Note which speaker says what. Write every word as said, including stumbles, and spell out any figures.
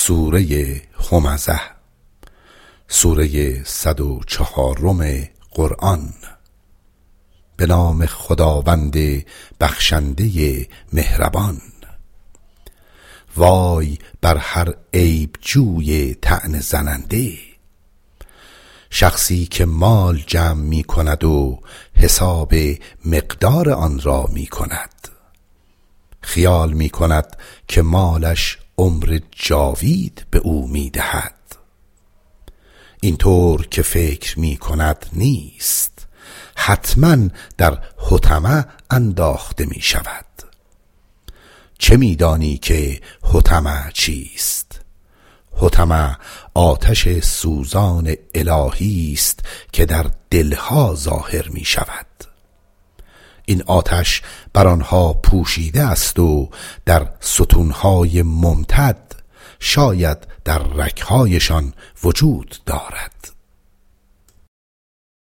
Speaker 1: سوره همزه، سوره صد و چهارم قرآن. به نام خداوند بخشنده مهربان. وای بر هر عیب جوی طعنه زننده، شخصی که مال جمع می کند و حساب مقدار آن را می کند. خیال می کند که مالش عمر جاوید به او می دهد. اینطور که فکر می کند نیست، حتما در حطمه انداخته می شود. چه می دانی که حطمه چیست؟ حطمه آتش سوزان الهی است که در دلها ظاهر می شود. این آتش بر آنها پوشیده است و در ستونهای ممتد، شاید در رگ‌هایشان وجود دارد.